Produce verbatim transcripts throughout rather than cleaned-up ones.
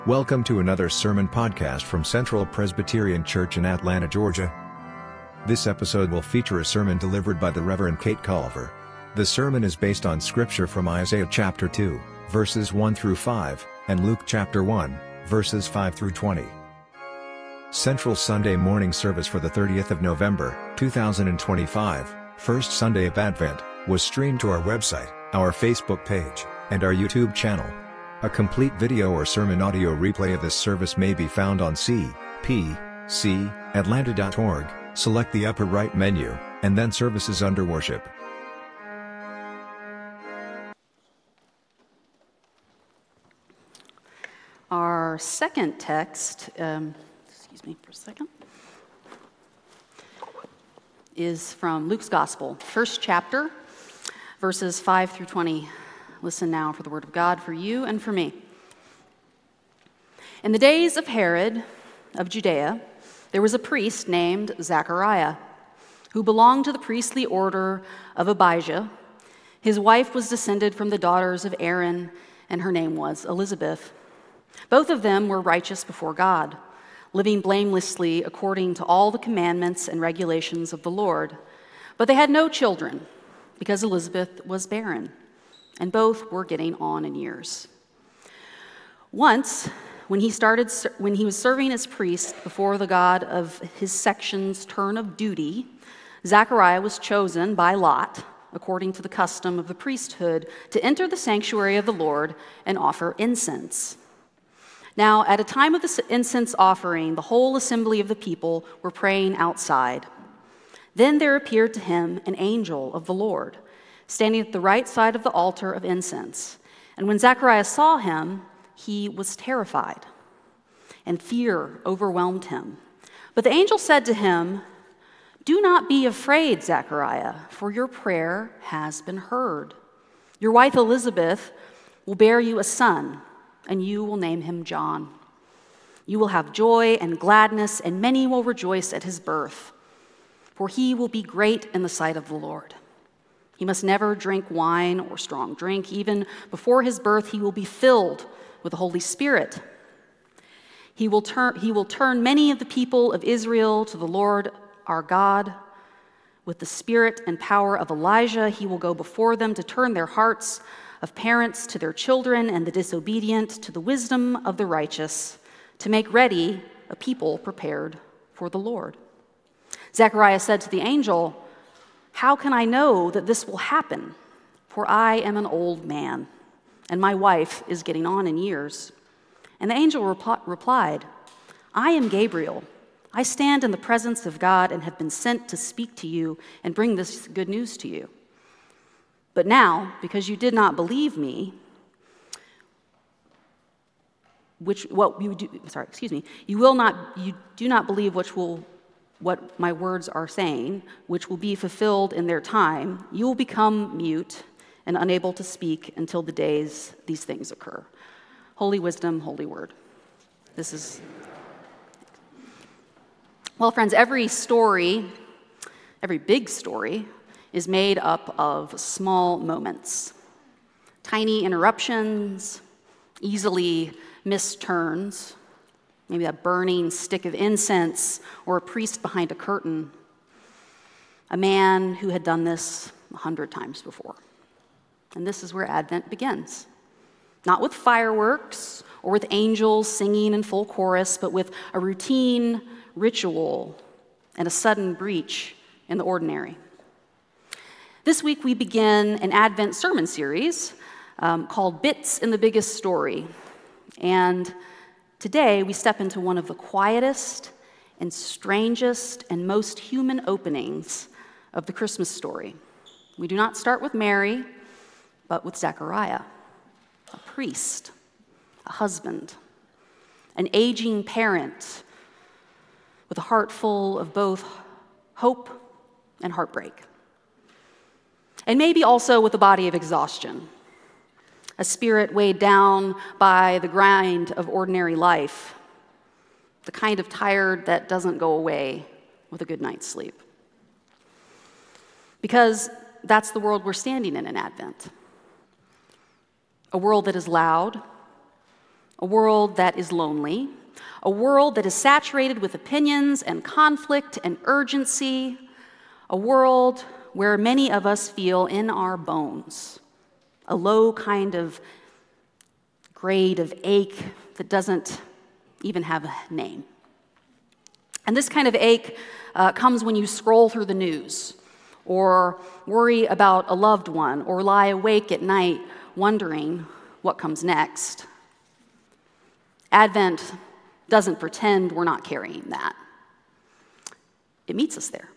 Welcome to another sermon podcast from Central Presbyterian Church in Atlanta, Georgia. This episode will feature a sermon delivered by the Reverend Kate Culver. The sermon is based on scripture from Isaiah chapter two, verses one through five, and Luke chapter one, verses five through twenty. Central Sunday morning service for the thirtieth of November, two thousand twenty-five, first Sunday of Advent, was streamed to our website, our Facebook page, and our YouTube channel. A complete video or sermon audio replay of this service may be found on c p c atlanta dot org. Select the upper right menu, and then Services under Worship. Our second text, um, excuse me for a second, is from Luke's Gospel, first chapter, verses five through twenty. Listen now for the word of God for you and for me. In the days of Herod of Judea, there was a priest named Zechariah, who belonged to the priestly order of Abijah. His wife was descended from the daughters of Aaron, and her name was Elizabeth. Both of them were righteous before God, living blamelessly according to all the commandments and regulations of the Lord. But they had no children, because Elizabeth was barren, and both were getting on in years. Once, when he started, when he was serving as priest before the God of his section's turn of duty, Zechariah was chosen by lot, according to the custom of the priesthood, to enter the sanctuary of the Lord and offer incense. Now, at a time of the incense offering, the whole assembly of the people were praying outside. Then there appeared to him an angel of the Lord, standing at the right side of the altar of incense. And when Zechariah saw him, he was terrified, and fear overwhelmed him. But the angel said to him, "Do not be afraid, Zechariah, for your prayer has been heard. Your wife Elizabeth will bear you a son, and you will name him John. You will have joy and gladness, and many will rejoice at his birth, for he will be great in the sight of the Lord. He must never drink wine or strong drink. Even before his birth, he will be filled with the Holy Spirit. He will turn, he will turn many of the people of Israel to the Lord our God. With the spirit and power of Elijah, he will go before them to turn their hearts of parents to their children and the disobedient to the wisdom of the righteous, to make ready a people prepared for the Lord." Zechariah said to the angel, "How can I know that this will happen? For I am an old man, and my wife is getting on in years." And the angel rep- replied, "I am Gabriel. I stand in the presence of God and have been sent to speak to you and bring this good news to you. But now, because you did not believe me, which what you do, sorry, excuse me, you will not, you do not believe which will what my words are saying, which will be fulfilled in their time, you will become mute and unable to speak until the days these things occur." Holy wisdom, holy word. This is, well, friends, every story, every big story, is made up of small moments, tiny interruptions, easily missed turns, maybe a burning stick of incense or a priest behind a curtain, a man who had done this a hundred times before. And this is where Advent begins. Not with fireworks or with angels singing in full chorus, but with a routine ritual and a sudden breach in the ordinary. This week we begin an Advent sermon series um, called Bits in the Biggest Story. And today, we step into one of the quietest and strangest and most human openings of the Christmas story. We do not start with Mary, but with Zechariah, a priest, a husband, an aging parent with a heart full of both hope and heartbreak. And maybe also with a body of exhaustion, a spirit weighed down by the grind of ordinary life, the kind of tired that doesn't go away with a good night's sleep. Because that's the world we're standing in in Advent. A world that is loud, a world that is lonely, a world that is saturated with opinions and conflict and urgency, a world where many of us feel in our bones a low kind of grade of ache that doesn't even have a name. And this kind of ache uh, comes when you scroll through the news, or worry about a loved one, or lie awake at night wondering what comes next. Advent doesn't pretend we're not carrying that. It meets us there.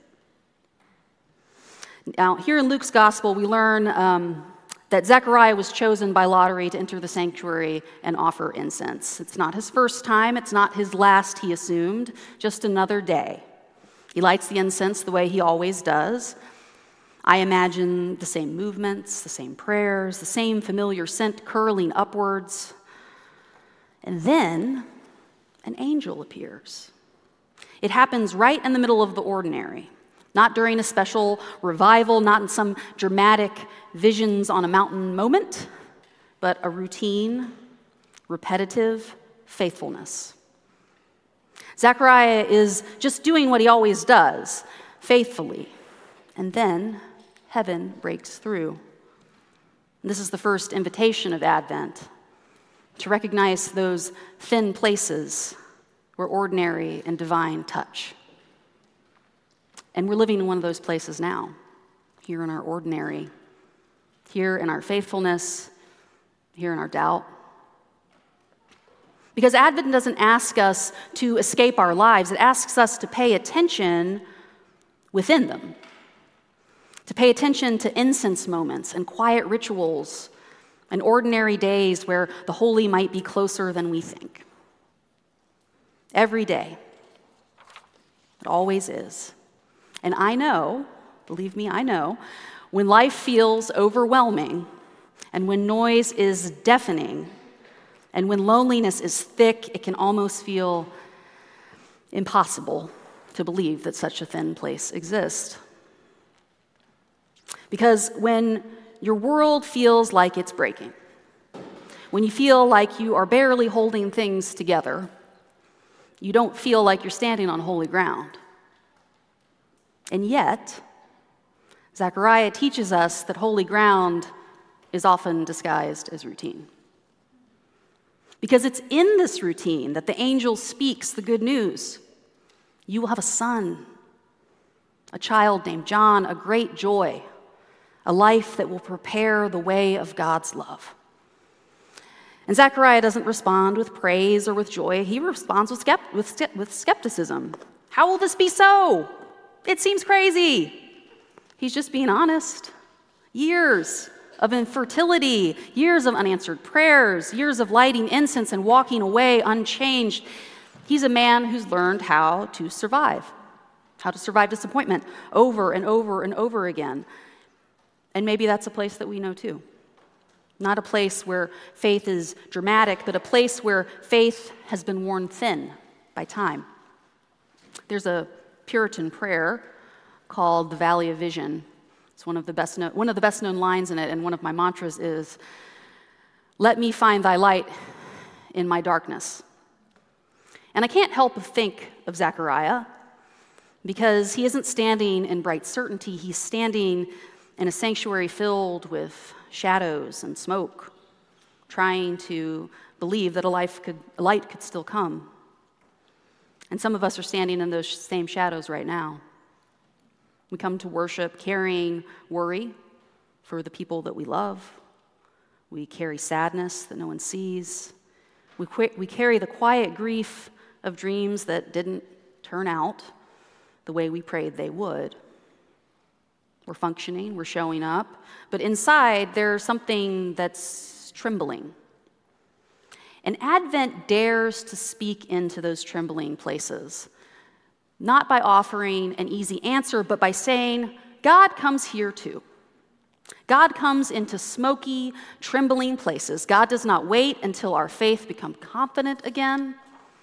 Now, here in Luke's gospel, we learn um, that Zechariah was chosen by lottery to enter the sanctuary and offer incense. It's not his first time, it's not his last, he assumed, just another day. He lights the incense the way he always does. I imagine the same movements, the same prayers, the same familiar scent curling upwards. And then an angel appears. It happens right in the middle of the ordinary, not during a special revival, not in some dramatic visions on a mountain moment, but a routine, repetitive faithfulness. Zechariah is just doing what he always does, faithfully. And then heaven breaks through. And this is the first invitation of Advent, to recognize those thin places where ordinary and divine touch. And we're living in one of those places now, here in our ordinary, here in our faithfulness, here in our doubt. Because Advent doesn't ask us to escape our lives, it asks us to pay attention within them, to pay attention to incense moments and quiet rituals and ordinary days where the holy might be closer than we think. Every day, it always is. And I know, believe me, I know, when life feels overwhelming, and when noise is deafening, and when loneliness is thick, it can almost feel impossible to believe that such a thin place exists. Because when your world feels like it's breaking, when you feel like you are barely holding things together, you don't feel like you're standing on holy ground. And yet, Zechariah teaches us that holy ground is often disguised as routine. Because it's in this routine that the angel speaks the good news. You will have a son, a child named John, a great joy, a life that will prepare the way of God's love. And Zechariah doesn't respond with praise or with joy. He responds with, skept- with, with skepticism. How will this be so? It seems crazy. He's just being honest. Years of infertility, years of unanswered prayers, years of lighting incense and walking away unchanged. He's a man who's learned how to survive, how to survive disappointment over and over and over again. And maybe that's a place that we know too. Not a place where faith is dramatic, but a place where faith has been worn thin by time. There's a Puritan prayer called the Valley of Vision. It's one of the best known, one of the best known lines in it, and one of my mantras is, "Let me find thy light in my darkness." And I can't help but think of Zechariah, because he isn't standing in bright certainty, he's standing in a sanctuary filled with shadows and smoke, trying to believe that a, life could, a light could still come. And some of us are standing in those same shadows right now. We come to worship carrying worry for the people that we love. We carry sadness that no one sees. We, qu- we carry the quiet grief of dreams that didn't turn out the way we prayed they would. We're functioning, we're showing up, but inside there's something that's trembling. And Advent dares to speak into those trembling places, not by offering an easy answer, but by saying, God comes here too. God comes into smoky, trembling places. God does not wait until our faith becomes confident again.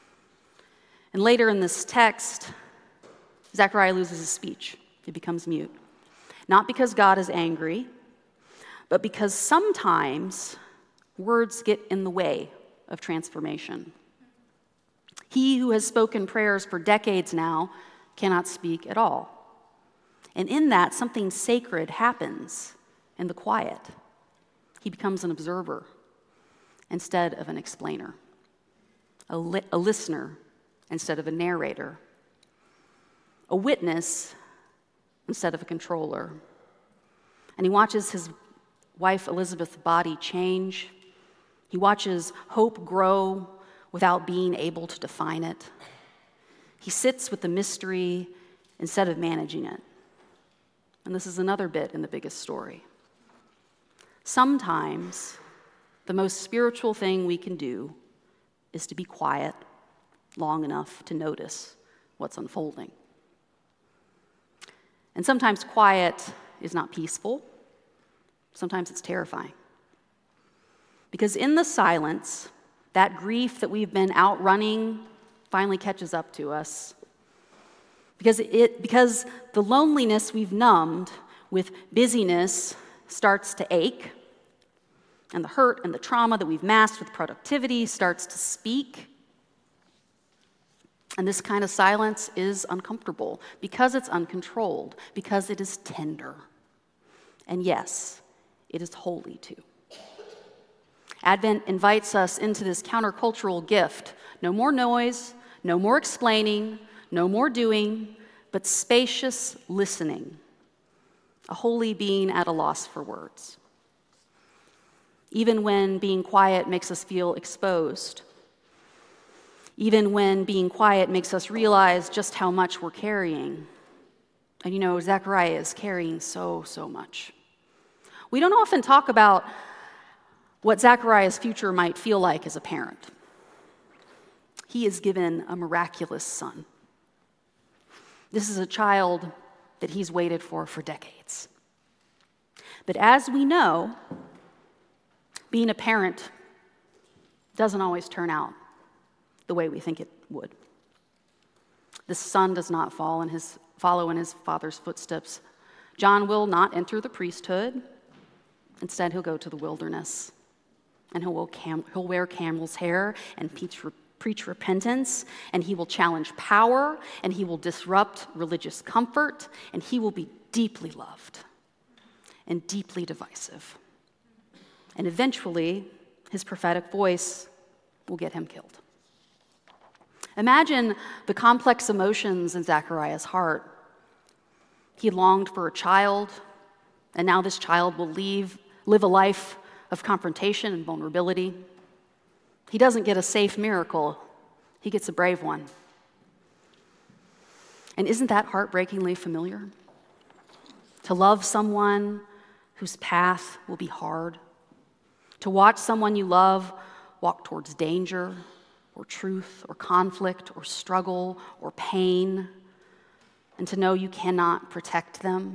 And later in this text, Zechariah loses his speech. He becomes mute. Not because God is angry, but because sometimes words get in the way of transformation. He who has spoken prayers for decades now cannot speak at all. And in that, something sacred happens in the quiet. He becomes an observer instead of an explainer, a, li- a listener instead of a narrator, a witness instead of a controller. And he watches his wife Elizabeth's body change. He watches hope grow without being able to define it. He sits with the mystery instead of managing it. And this is another bit in the biggest story. Sometimes the most spiritual thing we can do is to be quiet long enough to notice what's unfolding. And sometimes quiet is not peaceful. Sometimes it's terrifying. Because in the silence, that grief that we've been outrunning finally catches up to us. Because it, because the loneliness we've numbed with busyness starts to ache, and the hurt and the trauma that we've masked with productivity starts to speak. And this kind of silence is uncomfortable because it's uncontrolled, because it is tender. And yes, it is holy too. Advent invites us into this countercultural gift. No more noise, no more explaining, no more doing, but spacious listening. A holy being at a loss for words. Even when being quiet makes us feel exposed. Even when being quiet makes us realize just how much we're carrying. And you know, Zechariah is carrying so, so much. We don't often talk about what Zechariah's future might feel like as a parent. He is given a miraculous son. This is a child that he's waited for for decades. But as we know, being a parent doesn't always turn out the way we think it would. The son does not fall in his, follow in his father's footsteps. John will not enter the priesthood. Instead, he'll go to the wilderness. And he'll, cam- he'll wear camel's hair and preach, preach repentance, and he will challenge power, and he will disrupt religious comfort, and he will be deeply loved and deeply divisive. And eventually, his prophetic voice will get him killed. Imagine the complex emotions in Zechariah's heart. He longed for a child, and now this child will leave, live a life of confrontation and vulnerability. He doesn't get a safe miracle, he gets a brave one. And isn't that heartbreakingly familiar? To love someone whose path will be hard, to watch someone you love walk towards danger or truth or conflict or struggle or pain, and to know you cannot protect them.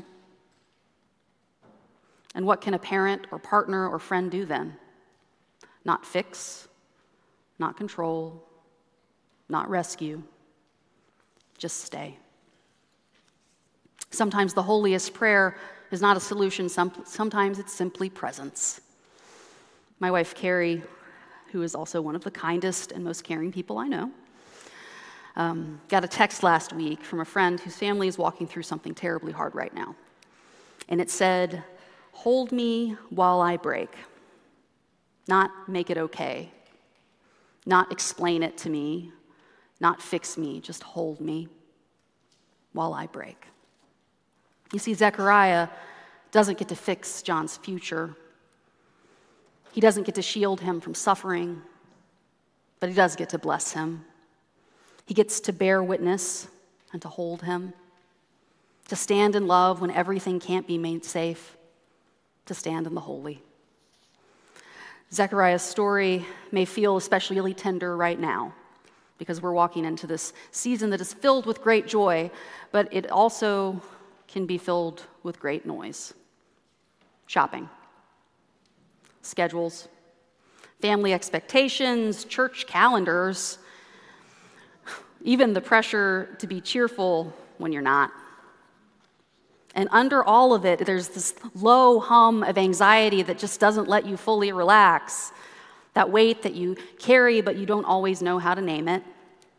And what can a parent or partner or friend do then? Not fix, not control, not rescue, just stay. Sometimes the holiest prayer is not a solution, sometimes it's simply presence. My wife, Carrie, who is also one of the kindest and most caring people I know, um, got a text last week from a friend whose family is walking through something terribly hard right now. And it said, "Hold me while I break." Not make it okay. Not explain it to me. Not fix me. Just hold me while I break. You see, Zechariah doesn't get to fix John's future. He doesn't get to shield him from suffering, but he does get to bless him. He gets to bear witness and to hold him, to stand in love when everything can't be made safe, to stand in the holy. Zechariah's story may feel especially tender right now because we're walking into this season that is filled with great joy, but it also can be filled with great noise. Shopping, schedules, family expectations, church calendars, even the pressure to be cheerful when you're not. And under all of it, there's this low hum of anxiety that just doesn't let you fully relax. that weight that you carry but you don't always know how to name it.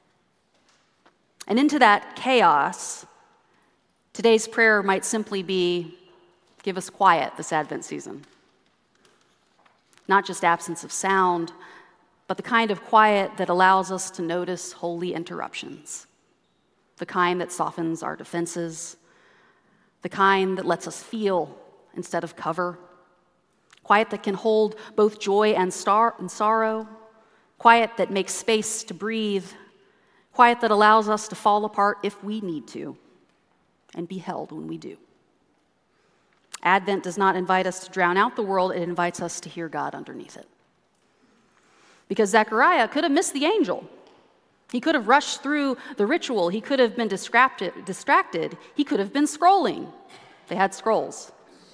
And into that chaos, today's prayer might simply be, give us quiet this Advent season. Not just absence of sound, but the kind of quiet that allows us to notice holy interruptions, the kind that softens our defenses, the kind that lets us feel instead of cover, quiet that can hold both joy and, star- and sorrow, quiet that makes space to breathe, quiet that allows us to fall apart if we need to, and be held when we do. Advent does not invite us to drown out the world, it invites us to hear God underneath it. Because Zechariah could have missed the angel. He could have rushed through the ritual. He could have been distracted. distracted. He could have been scrolling. They had scrolls.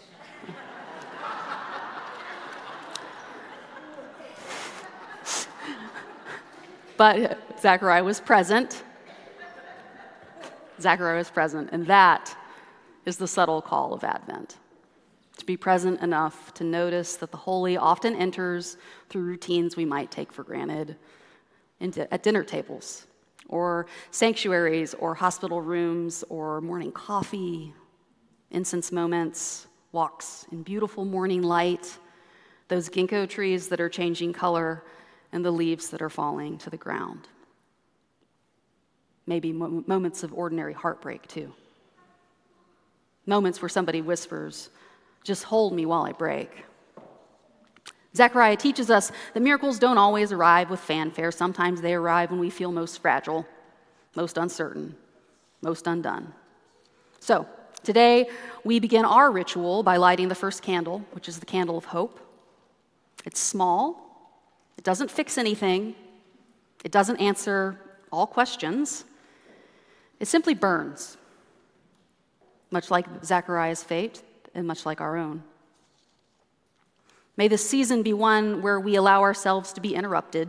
But Zechariah was present. Zechariah was present, and that is the subtle call of Advent. To be present enough to notice that the holy often enters through routines we might take for granted at dinner tables, or sanctuaries, or hospital rooms, or morning coffee, incense moments, walks in beautiful morning light, those ginkgo trees that are changing color, and the leaves that are falling to the ground. Maybe mo- moments of ordinary heartbreak, too. Moments where somebody whispers, "Just hold me while I break." Zechariah teaches us that miracles don't always arrive with fanfare. Sometimes they arrive when we feel most fragile, most uncertain, most undone. So, today we begin our ritual by lighting the first candle, which is the candle of hope. It's small. It doesn't fix anything. It doesn't answer all questions. It simply burns, much like Zechariah's fate and much like our own. May this season be one where we allow ourselves to be interrupted,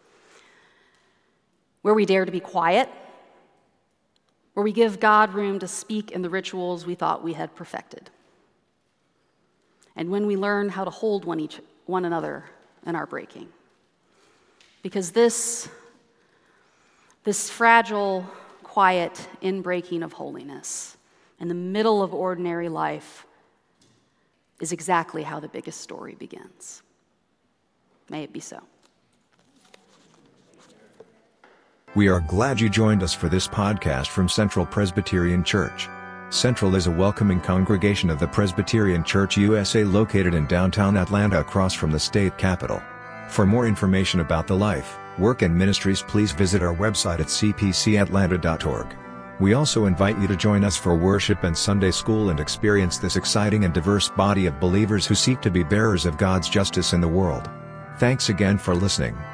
where we dare to be quiet, where we give God room to speak in the rituals we thought we had perfected, and when we learn how to hold one, each, one another in our breaking. Because this, this fragile, quiet inbreaking of holiness in the middle of ordinary life is exactly how the biggest story begins. May it be so. We are glad you joined us for this podcast from Central Presbyterian Church. Central is a welcoming congregation of the Presbyterian Church U S A located in downtown Atlanta across from the state capitol. For more information about the life, work and ministries, please visit our website at c p c atlanta dot org. We also invite you to join us for worship and Sunday school and experience this exciting and diverse body of believers who seek to be bearers of God's justice in the world. Thanks again for listening.